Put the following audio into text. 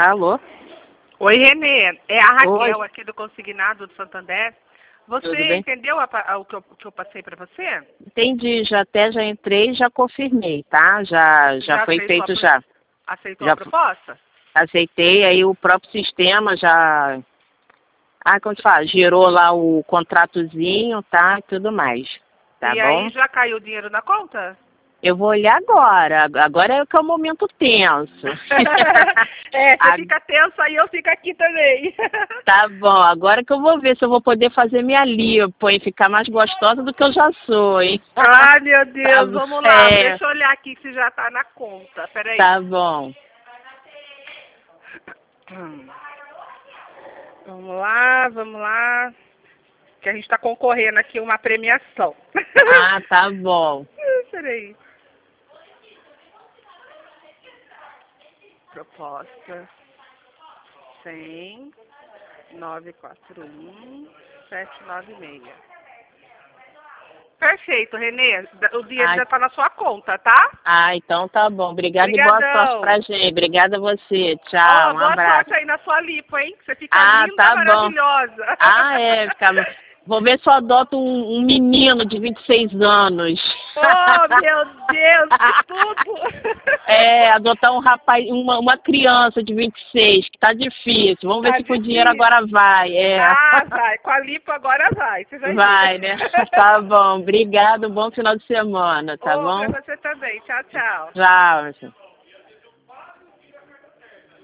Alô? Oi, Renê. É a Raquel Oi. aqui do Consignado do Santander. Tudo Você bem? entendeu o que eu passei para você? Entendi, já entrei e já confirmei, tá? Já foi aceitou feito já. aceitou a Já proposta? aceitei, aí o próprio sistema já... Ah, como se fala? Gerou lá o contratozinho, tá? E tudo mais. Tá E bom? aí já caiu o dinheiro na conta? Eu vou olhar agora. Agora é que é o momento tenso. Você fica tenso aí, eu fico aqui também. Tá bom, agora que eu vou ver se eu vou poder fazer minha lipo e ficar mais gostosa do que eu já sou, hein? Ai, meu Tá, Deus, vamos lá. Deixa eu olhar aqui se já tá na conta. Peraí. tá bom. Vamos lá, vamos lá. Que a gente tá concorrendo aqui a uma premiação. Ah, tá bom. Peraí. Proposta 100 941 796. Perfeito, Renê. O dinheiro Ai, já tá na sua conta, tá? então tá bom. Obrigada e boa sorte Obrigadão. pra gente. Obrigada a você. Ó, Tchau, um boa abraço. sorte aí na sua lipo, hein? Você fica Ah, linda, tá bom. maravilhosa. Vou ver se eu adoto um menino de 26 anos. Oh, meu Deus, que tudo! Adotar um rapaz, uma criança de 26, que tá difícil. Vamos ver Tá se com o dinheiro difícil. agora vai. Ah, vai. Com a lipo agora vai. Você vai Vai, ver. né? Tá bom. Obrigado, bom final de semana, tá Ô, pra bom? você também. Tchau, tchau. Tchau.